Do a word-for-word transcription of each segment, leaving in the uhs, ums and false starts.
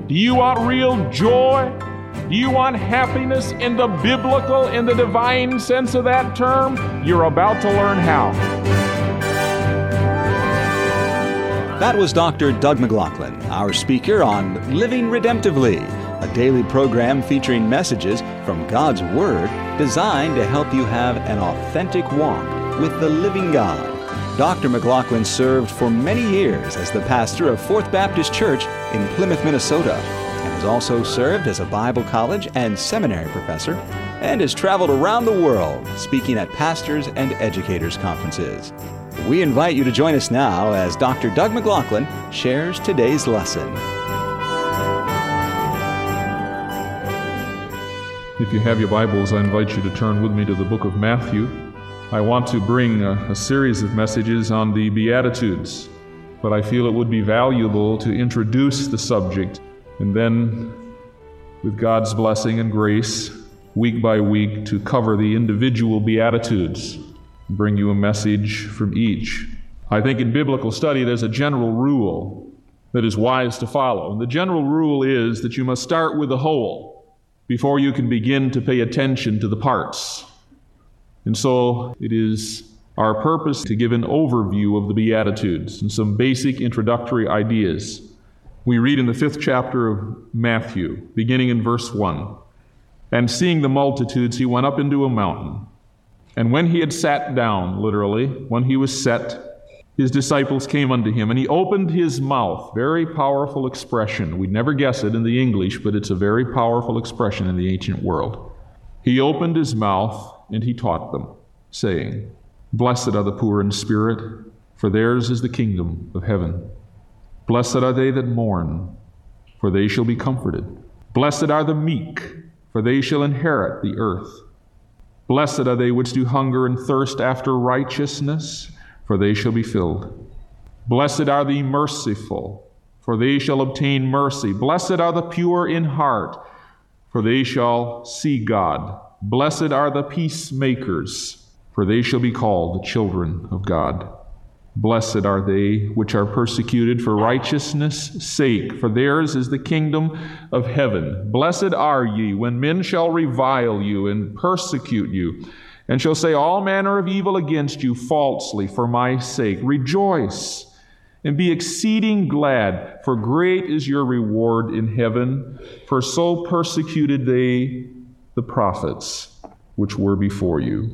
Do you want real joy? Do you want happiness in the biblical, in the divine sense of that term? You're about to learn how. That was Doctor Doug McLaughlin, our speaker on Living Redemptively, a daily program featuring messages from God's Word designed to help you have an authentic walk with the living God. Doctor McLaughlin served for many years as the pastor of Fourth Baptist Church in Plymouth, Minnesota, and has also served as a Bible college and seminary professor, and has traveled around the world speaking at pastors' and educators' conferences. We invite you to join us now as Doctor Doug McLaughlin shares today's lesson. If you have your Bibles, I invite you to turn with me to the book of Matthew. I want to bring a, a series of messages on the Beatitudes, but I feel it would be valuable to introduce the subject and then, with God's blessing and grace, week by week, to cover the individual Beatitudes and bring you a message from each. I think in biblical study there's a general rule that is wise to follow. And the general rule is that you must start with the whole before you can begin to pay attention to the parts. And so it is our purpose to give an overview of the Beatitudes and some basic introductory ideas. We read in the fifth chapter of Matthew, beginning in verse one, "And seeing the multitudes, he went up into a mountain. And when he had sat down," literally, when he was set, "his disciples came unto him, and he opened his mouth." Very powerful expression. We'd never guess it in the English, but it's a very powerful expression in the ancient world. "He opened his mouth, and he taught them, saying, Blessed are the poor in spirit, for theirs is the kingdom of heaven. Blessed are they that mourn, for they shall be comforted. Blessed are the meek, for they shall inherit the earth. Blessed are they which do hunger and thirst after righteousness, for they shall be filled. Blessed are the merciful, for they shall obtain mercy. Blessed are the pure in heart, for they shall see God. Blessed are the peacemakers, for they shall be called the children of God. Blessed are they which are persecuted for righteousness' sake, for theirs is the kingdom of heaven. Blessed are ye when men shall revile you and persecute you, and shall say all manner of evil against you falsely for my sake. Rejoice and be exceeding glad, for great is your reward in heaven, for so persecuted they the prophets which were before you."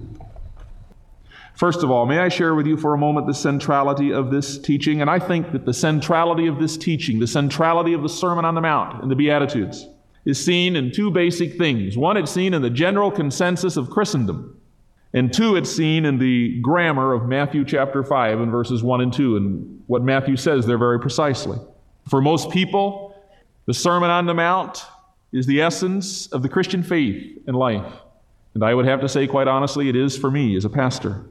First of all, may I share with you for a moment the centrality of this teaching? And I think that the centrality of this teaching, the centrality of the Sermon on the Mount and the Beatitudes, is seen in two basic things. One, it's seen in the general consensus of Christendom. And two, it's seen in the grammar of Matthew chapter five and verses one and two, and what Matthew says there very precisely. For most people, the Sermon on the Mount is the essence of the Christian faith and life. And I would have to say, quite honestly, it is for me as a pastor.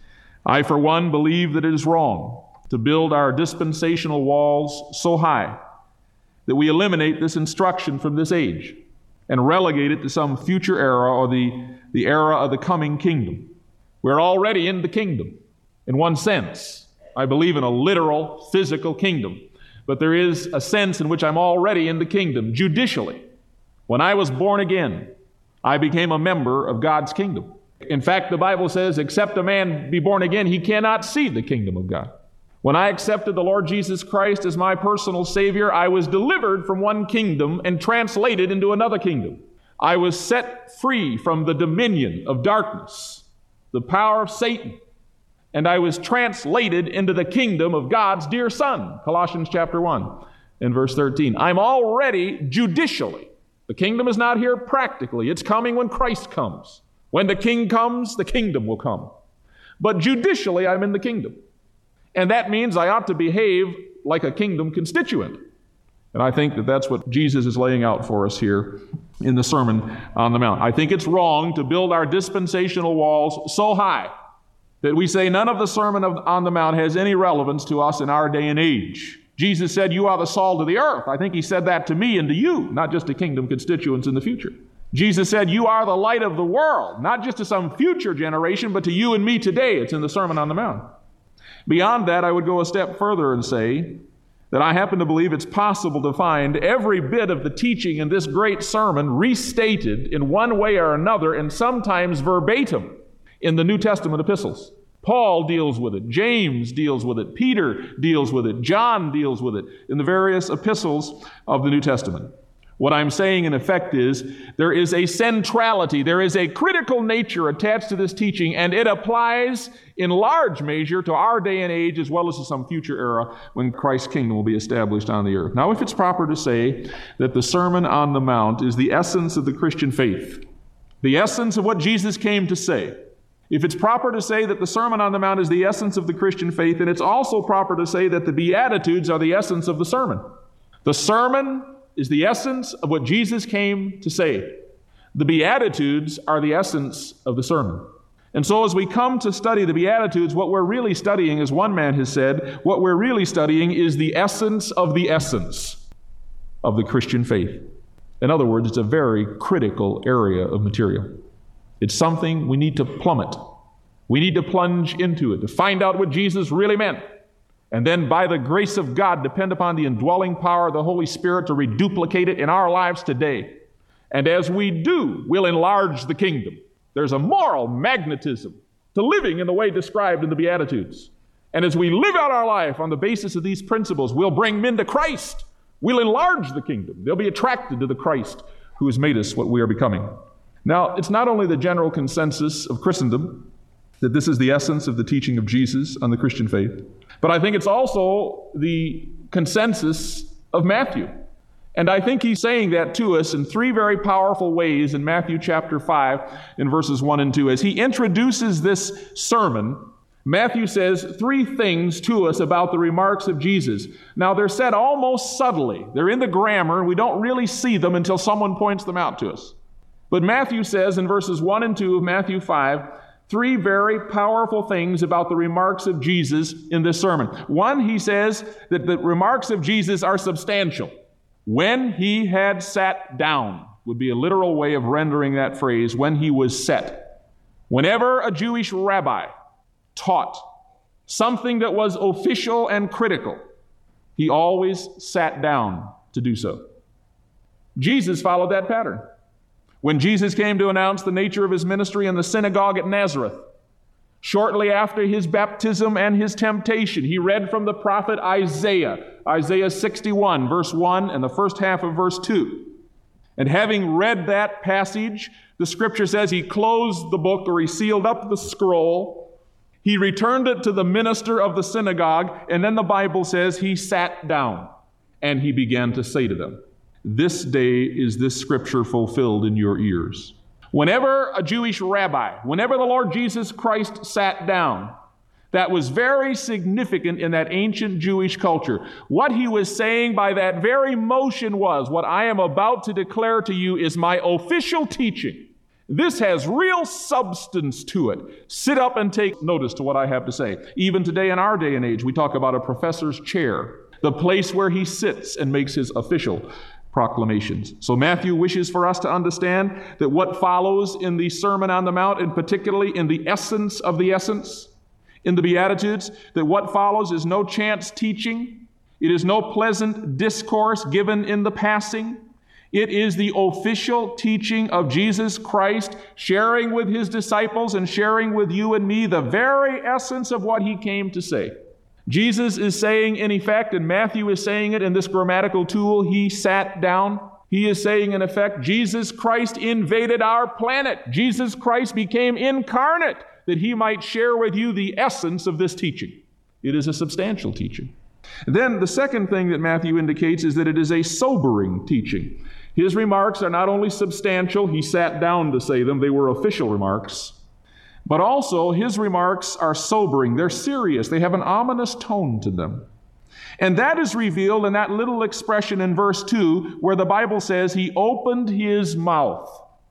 I, for one, believe that it is wrong to build our dispensational walls so high that we eliminate this instruction from this age and relegate it to some future era or the, the era of the coming kingdom. We're already in the kingdom, in one sense. I believe in a literal, physical kingdom. But there is a sense in which I'm already in the kingdom, judicially. When I was born again, I became a member of God's kingdom. In fact, the Bible says, except a man be born again, he cannot see the kingdom of God. When I accepted the Lord Jesus Christ as my personal Savior, I was delivered from one kingdom and translated into another kingdom. I was set free from the dominion of darkness, the power of Satan, and I was translated into the kingdom of God's dear Son, Colossians chapter one and verse thirteen. I'm already judicially. The kingdom is not here practically. It's coming when Christ comes. When the King comes, the kingdom will come. But judicially, I'm in the kingdom. And that means I ought to behave like a kingdom constituent. And I think that that's what Jesus is laying out for us here in the Sermon on the Mount. I think it's wrong to build our dispensational walls so high that we say none of the Sermon on the Mount has any relevance to us in our day and age. Jesus said, you are the salt of the earth. I think he said that to me and to you, not just to kingdom constituents in the future. Jesus said, you are the light of the world, not just to some future generation, but to you and me today. It's in the Sermon on the Mount. Beyond that, I would go a step further and say that I happen to believe it's possible to find every bit of the teaching in this great sermon restated in one way or another, and sometimes verbatim, in the New Testament epistles. Paul deals with it. James deals with it. Peter deals with it. John deals with it in the various epistles of the New Testament. What I'm saying, in effect, is there is a centrality, there is a critical nature attached to this teaching, and it applies in large measure to our day and age as well as to some future era when Christ's kingdom will be established on the earth. Now, if it's proper to say that the Sermon on the Mount is the essence of the Christian faith, the essence of what Jesus came to say, if it's proper to say that the Sermon on the Mount is the essence of the Christian faith, then it's also proper to say that the Beatitudes are the essence of the sermon. The sermon is the essence of what Jesus came to say. The Beatitudes are the essence of the sermon. And so as we come to study the Beatitudes, what we're really studying, as one man has said, what we're really studying is the essence of the essence of the Christian faith. In other words, it's a very critical area of material. It's something we need to plummet. We need to plunge into it to find out what Jesus really meant. And then by the grace of God, depend upon the indwelling power of the Holy Spirit to reduplicate it in our lives today. And as we do, we'll enlarge the kingdom. There's a moral magnetism to living in the way described in the Beatitudes. And as we live out our life on the basis of these principles, we'll bring men to Christ. We'll enlarge the kingdom. They'll be attracted to the Christ who has made us what we are becoming. Now, it's not only the general consensus of Christendom that this is the essence of the teaching of Jesus on the Christian faith, but I think it's also the consensus of Matthew. And I think he's saying that to us in three very powerful ways in Matthew chapter five, in verses one and two. As he introduces this sermon, Matthew says three things to us about the remarks of Jesus. Now, they're said almost subtly. They're in the grammar, and we don't really see them until someone points them out to us. But Matthew says in verses one and two of Matthew five, three very powerful things about the remarks of Jesus in this sermon. One, he says that the remarks of Jesus are substantial. When he had sat down would be a literal way of rendering that phrase, when he was set. Whenever a Jewish rabbi taught something that was official and critical, he always sat down to do so. Jesus followed that pattern. When Jesus came to announce the nature of his ministry in the synagogue at Nazareth, shortly after his baptism and his temptation, he read from the prophet Isaiah, Isaiah sixty-one, verse one, and the first half of verse two. And having read that passage, the scripture says he closed the book, or he sealed up the scroll. He returned it to the minister of the synagogue, and then the Bible says he sat down, and he began to say to them, "This day is this scripture fulfilled in your ears." Whenever a Jewish rabbi, whenever the Lord Jesus Christ sat down, that was very significant in that ancient Jewish culture. What he was saying by that very motion was, what I am about to declare to you is my official teaching. This has real substance to it. Sit up and take notice to what I have to say. Even today in our day and age, we talk about a professor's chair, the place where he sits and makes his official proclamations. So Matthew wishes for us to understand that what follows in the Sermon on the Mount, and particularly in the essence of the essence, in the Beatitudes, that what follows is no chance teaching. It is no pleasant discourse given in the passing. It is the official teaching of Jesus Christ, sharing with his disciples and sharing with you and me the very essence of what he came to say. Jesus is saying, in effect, and Matthew is saying it in this grammatical tool, he sat down. He is saying, in effect, Jesus Christ invaded our planet. Jesus Christ became incarnate that he might share with you the essence of this teaching. It is a substantial teaching. Then the second thing that Matthew indicates is that it is a sobering teaching. His remarks are not only substantial, he sat down to say them, they were official remarks, but also his remarks are sobering. They're serious. They have an ominous tone to them. And that is revealed in that little expression in verse two where the Bible says he opened his mouth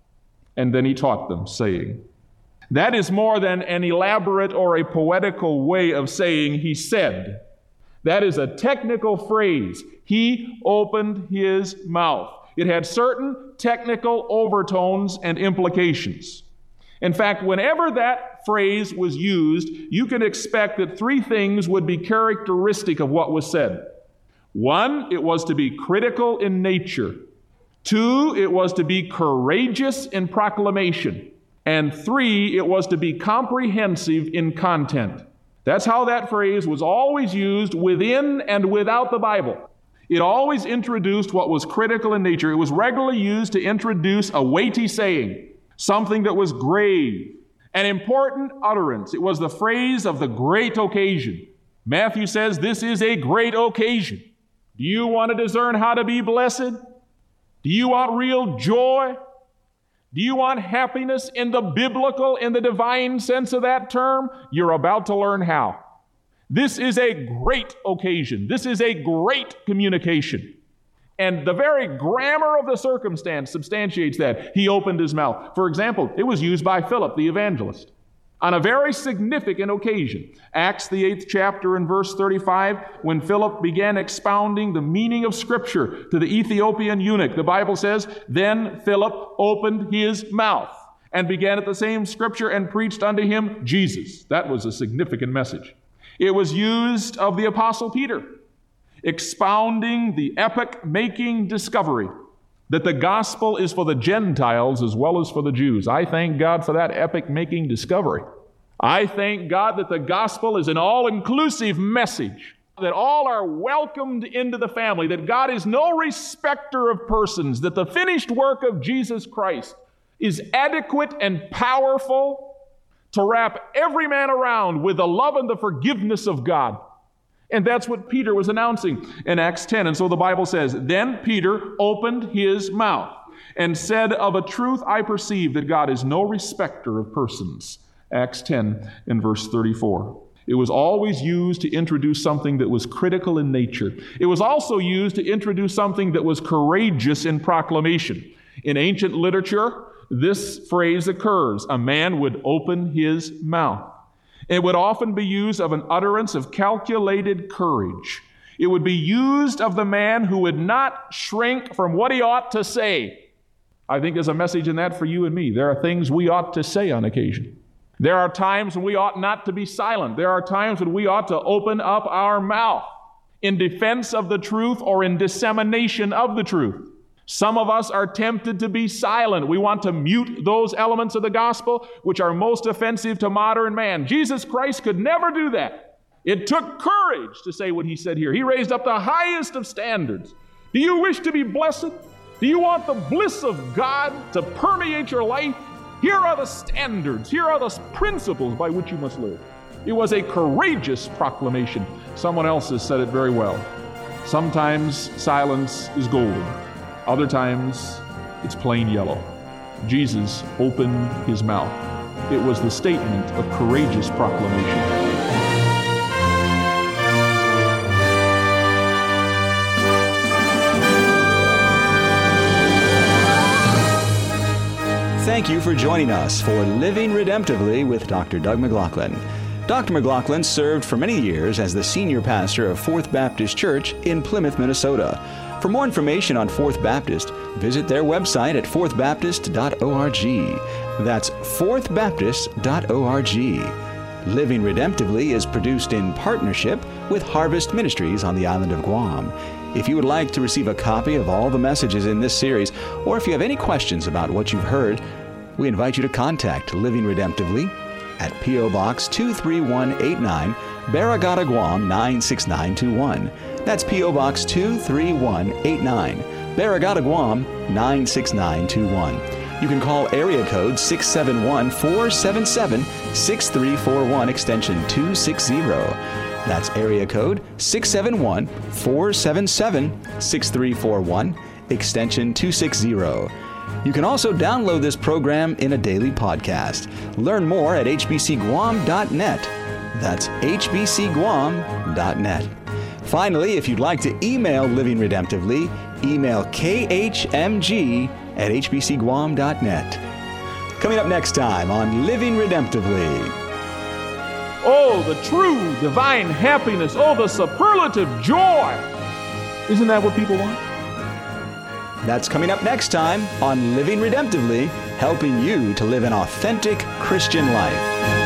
and then he taught them, saying. That is more than an elaborate or a poetical way of saying he said. That is a technical phrase. He opened his mouth. It had certain technical overtones and implications. In fact, whenever that phrase was used, you can expect that three things would be characteristic of what was said. One, it was to be critical in nature. Two, it was to be courageous in proclamation. And three, it was to be comprehensive in content. That's how that phrase was always used within and without the Bible. It always introduced what was critical in nature. It was regularly used to introduce a weighty saying, something that was grave, an important utterance. It was the phrase of the great occasion. Matthew says this is a great occasion. Do you want to discern how to be blessed? Do you want real joy? Do you want happiness in the biblical, in the divine sense of that term? You're about to learn how. This is a great occasion. This is a great communication. And the very grammar of the circumstance substantiates that. He opened his mouth. For example, it was used by Philip the evangelist on a very significant occasion. Acts, the eighth chapter and verse thirty-five, when Philip began expounding the meaning of Scripture to the Ethiopian eunuch, the Bible says, then Philip opened his mouth and began at the same Scripture and preached unto him Jesus. That was a significant message. It was used of the Apostle Peter, expounding the epoch-making discovery that the gospel is for the Gentiles as well as for the Jews. I thank God for that epoch-making discovery. I thank God that the gospel is an all-inclusive message, that all are welcomed into the family, that God is no respecter of persons, that the finished work of Jesus Christ is adequate and powerful to wrap every man around with the love and the forgiveness of God. And that's what Peter was announcing in Acts ten. And so the Bible says, then Peter opened his mouth and said, of a truth I perceive that God is no respecter of persons. Acts ten and verse thirty-four. It was always used to introduce something that was critical in nature. It was also used to introduce something that was courageous in proclamation. In ancient literature, this phrase occurs. A man would open his mouth. It would often be used of an utterance of calculated courage. It would be used of the man who would not shrink from what he ought to say. I think there's a message in that for you and me. There are things we ought to say on occasion. There are times when we ought not to be silent. There are times when we ought to open up our mouth in defense of the truth or in dissemination of the truth. Some of us are tempted to be silent. We want to mute those elements of the gospel which are most offensive to modern man. Jesus Christ could never do that. It took courage to say what he said here. He raised up the highest of standards. Do you wish to be blessed? Do you want the bliss of God to permeate your life? Here are the standards. Here are the principles by which you must live. It was a courageous proclamation. Someone else has said it very well. Sometimes silence is golden. Other times, it's plain yellow. Jesus opened his mouth. It was the statement of courageous proclamation. Thank you for joining us for Living Redemptively with Doctor Doug McLaughlin. Doctor McLaughlin served for many years as the senior pastor of Fourth Baptist Church in Plymouth, Minnesota. For more information on Fourth Baptist, visit their website at fourth baptist dot org. That's fourth baptist dot org. Living Redemptively is produced in partnership with Harvest Ministries on the island of Guam. If you would like to receive a copy of all the messages in this series, or if you have any questions about what you've heard, we invite you to contact Living Redemptively at P O Box two three one eight nine, Barragata, Guam nine six nine two one. That's P O Box two three one eight nine, Barragata, Guam nine six nine two one. You can call area code six seven one, four seven seven, six three four one, extension two sixty. That's area code six seven one, four seven seven, six three four one, extension two sixty. You can also download this program in a daily podcast. Learn more at h b c guam dot net. That's h b c guam dot net. Finally, if you'd like to email Living Redemptively, email k h m g at h b c guam dot net. Coming up next time on Living Redemptively. Oh, the true divine happiness. Oh, the superlative joy. Isn't that what people want? That's coming up next time on Living Redemptively, helping you to live an authentic Christian life.